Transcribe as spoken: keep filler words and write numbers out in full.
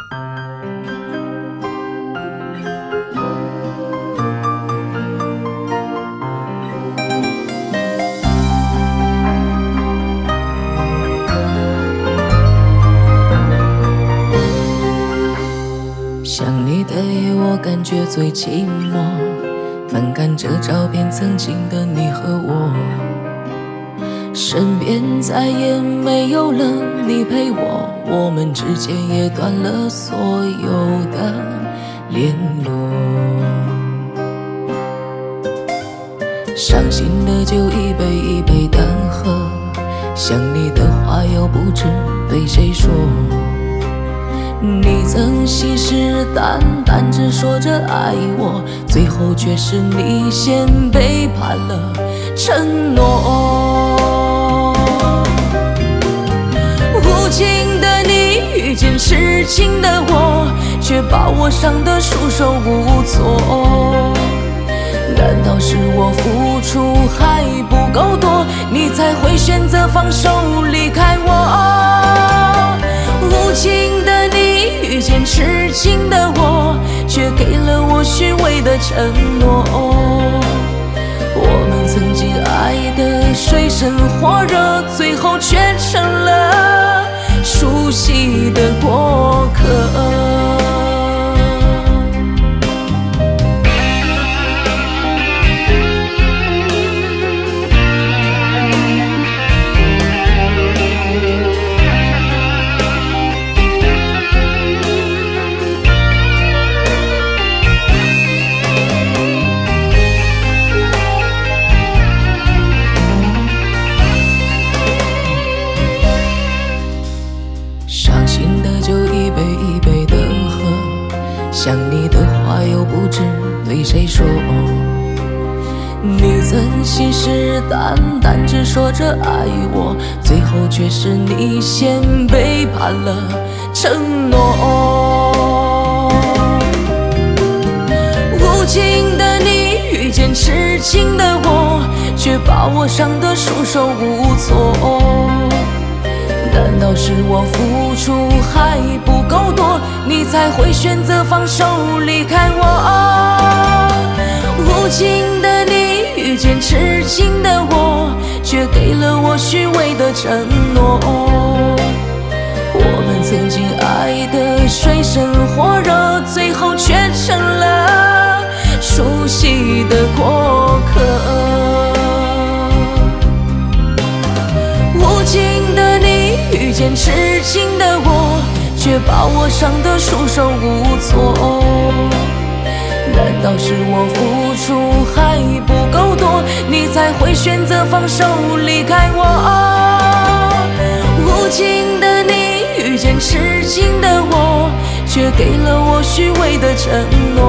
想你的夜，我感觉最寂寞。翻看着照片，曾经的你和我，身边再也没有了你陪我，我们之间也断了所有的联络。伤心的酒一杯一杯的喝，想你的话又不知对谁说。你曾信誓旦旦只说着爱我，最后却是你先背叛了承诺。无情的你遇见痴情的我，却把我伤得束手无措。难道是我付出还不够多，你才会选择放手离开我？无情的你遇见痴情的我，却给了我虚伪的承诺。我们曾经爱得水深火热，最后却成了熟悉的过客。伤心的酒一杯一杯的喝，想你的话又不知对谁说。你曾信誓旦旦只说着爱我，最后却是你先背叛了承诺。无情的你遇见痴情的我，却把我伤得束手无措。难道是我付出还不够多，你才会选择放手离开我？无情的你遇见痴情的我，却给了我虚伪的承诺。我们曾经爱得水深火热，最后却成了熟悉的过客。无情的你遇见痴情的我，却把我伤得束手无措。难道是我付出还不够多，你才会选择放手离开我？无情的你遇见痴情的我，却给了我虚伪的承诺。